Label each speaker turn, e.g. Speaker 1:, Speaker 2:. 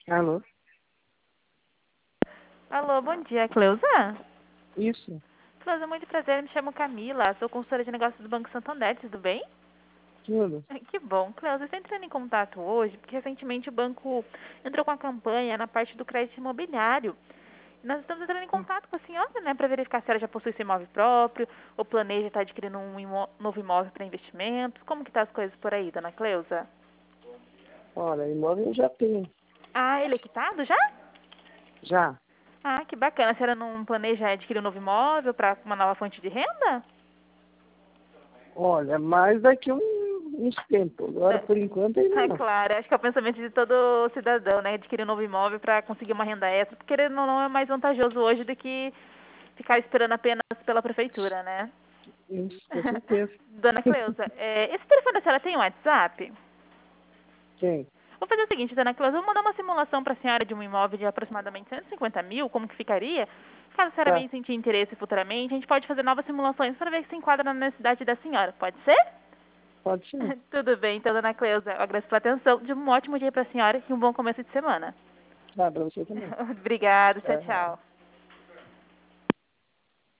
Speaker 1: Alô?
Speaker 2: Alô, bom dia, Cleusa?
Speaker 1: Isso,
Speaker 2: Cleusa, muito prazer, me chamo Camila, sou consultora de negócios do Banco Santander, tudo bem?
Speaker 1: tudo.
Speaker 2: Que bom. Cleusa, eu estou entrando em contato hoje porque recentemente o banco entrou com a campanha na parte do crédito imobiliário. Nós estamos entrando em contato com a senhora, né, para verificar se ela já possui seu imóvel próprio ou planeja estar adquirindo um novo imóvel para investimentos. Como que tá as coisas por aí, dona Cleusa?
Speaker 1: Olha, imóvel eu já tenho.
Speaker 2: Ah, ele é quitado já?
Speaker 1: Já.
Speaker 2: Ah, que bacana. A senhora não planeja adquirir um novo imóvel para uma nova fonte de renda?
Speaker 1: Olha, mais daqui uns tempos. Agora, por enquanto, ainda
Speaker 2: É
Speaker 1: não.
Speaker 2: claro, acho que é o pensamento de todo cidadão, né? Adquirir um novo imóvel para conseguir uma renda extra, porque querendo ou não é mais vantajoso hoje do que ficar esperando apenas pela prefeitura, né?
Speaker 1: Isso, com certeza.
Speaker 2: Dona Cleusa, esse telefone da senhora tem um WhatsApp?
Speaker 1: Tem.
Speaker 2: Vou fazer o seguinte, dona Cleusa, vou mandar uma simulação para a senhora de um imóvel de aproximadamente 150 mil, como que ficaria? Caso a senhora
Speaker 1: Tá.
Speaker 2: venha sentir interesse futuramente, a gente pode fazer novas simulações para ver se enquadra na necessidade da senhora, pode ser?
Speaker 1: Pode ser.
Speaker 2: Tudo bem, então, dona Cleusa, eu agradeço pela atenção. De um ótimo dia para a senhora e um bom começo de semana.
Speaker 1: Tá, pra você também.
Speaker 2: Obrigada, tchau,
Speaker 1: Tá.
Speaker 2: tchau.